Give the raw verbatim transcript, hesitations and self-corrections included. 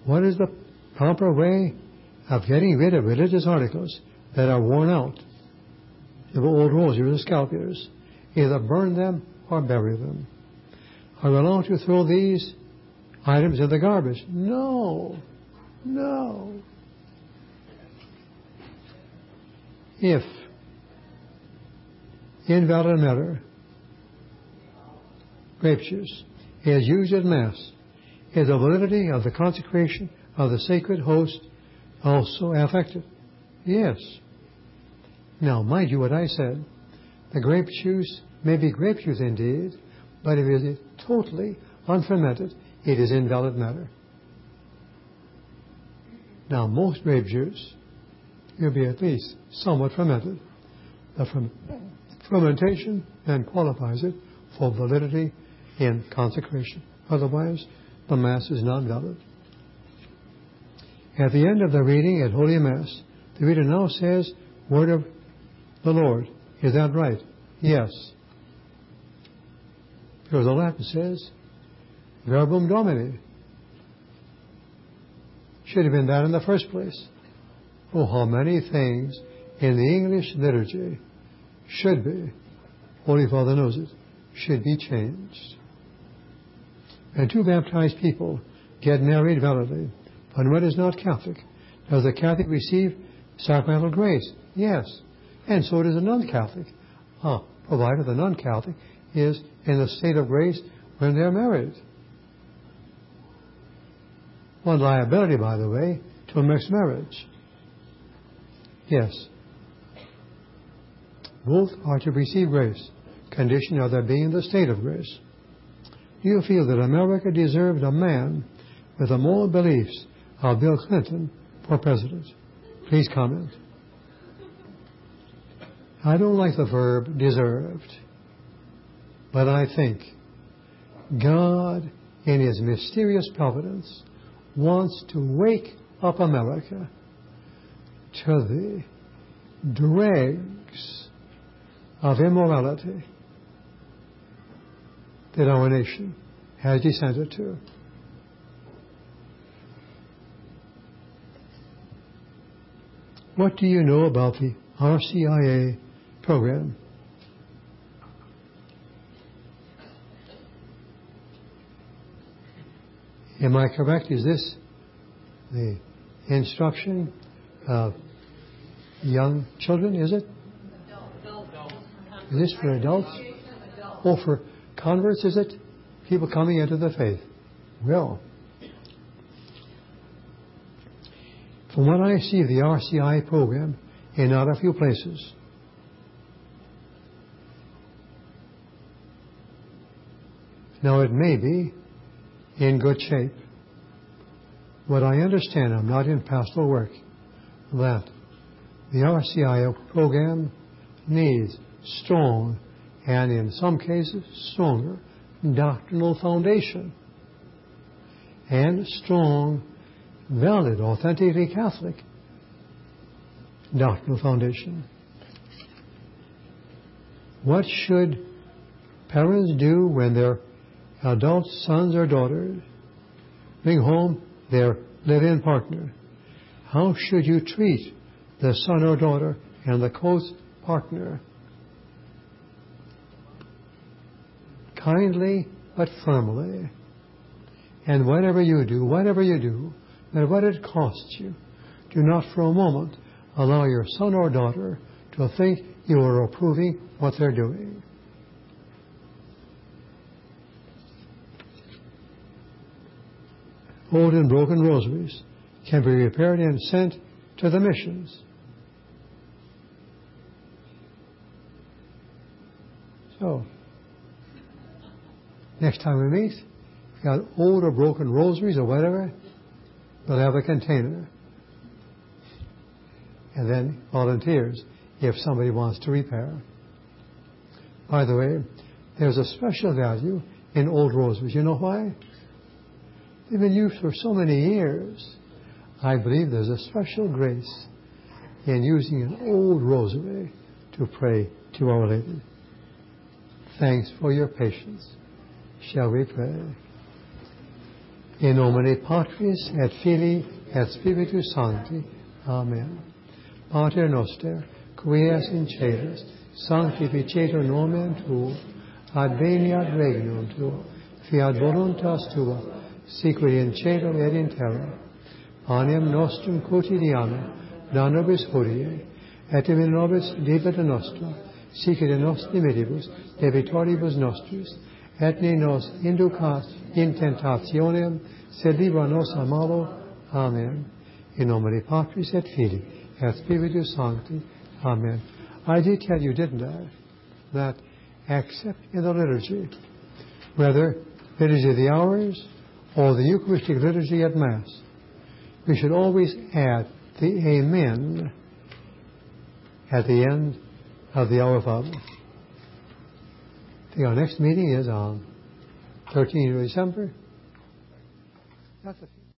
What is the proper way of getting rid of religious articles that are worn out? The old rosaries or scalpers. Either burn them or bury them. Are we allowed to throw these items in the garbage? No. No. If invalid matter, grape juice, is used in Mass, is the validity of the consecration of the sacred host also affected? Yes. Now, mind you what I said. The grape juice may be grape juice indeed, but if it is totally unfermented, it is invalid matter. Now, most grape juice will be at least somewhat fermented. The ferm- fermentation then qualifies it for validity in consecration. Otherwise, the Mass is not valid. At the end of the reading at Holy Mass, the reader now says, Word of the Lord. Is that right? Yes. Because the Latin says, Verbum Domini. Should have been that in the first place. Oh, how many things in the English liturgy should be, Holy Father knows it, should be changed. And two baptized people get married validly, but one is not Catholic. Does the Catholic receive sacramental grace? Yes. And so does a non-Catholic. Ah, provided the non-Catholic is in the state of grace when they're married. One liability, by the way, to a mixed marriage. Yes. Both are to receive grace, condition of their being in the state of grace. Do you feel that America deserved a man with the moral beliefs of Bill Clinton for president? Please comment. I don't like the verb deserved, but I think God, in His mysterious providence, wants to wake up America to the dregs of immorality that our nation has descended to. What do you know about the R C I A program? Am I correct? Is this the instruction of young children, is it? Is this for adults? Oh, for converts, is it? People coming into the faith. Well, from what I see of the R C I program in not a few places, now it may be in good shape. What I understand, I'm not in pastoral work, that the R C I program needs strong, and in some cases stronger, doctrinal foundation and strong, valid, authentically Catholic doctrinal foundation. What should parents do when their adult sons or daughters bring home their live-in partner? How should you treat the son or daughter and the close partner? Kindly but firmly. And whatever you do, whatever you do, no matter what it costs you, do not for a moment allow your son or daughter to think you are approving what they're doing. Old and broken rosaries can be repaired and sent to the missions. So, next time we meet, if you've got old or broken rosaries or whatever, we'll have a container. And then volunteers if somebody wants to repair. By the way, there's a special value in old rosaries. You know why? They've been used for so many years. I believe there's a special grace in using an old rosary to pray to Our Lady. Thanks for your patience. Shall we pray? In nomine Patris et Filii et Spiritus Sancti. Amen. Pater noster, qui es in celis, sanctificetur nomen tuum, adveniat regnum tuum, fiat voluntas tua, sicut in cielo et in terra. Panem nostrum quotidianum da nobis hodie, et in nobis debita nostra, sicut in nos dimittabus debitoribus nostris, et ne nos inducas in tentationem, sed libera nos a malo. Amen. In nomine Patris et Filii et Spiritus Sancti. Amen. I did tell you, didn't I, that except in the liturgy, whether liturgy of the hours or the Eucharistic liturgy at Mass, we should always add the Amen at the end of the Our Father. I think our next meeting is on thirteenth of December. That's a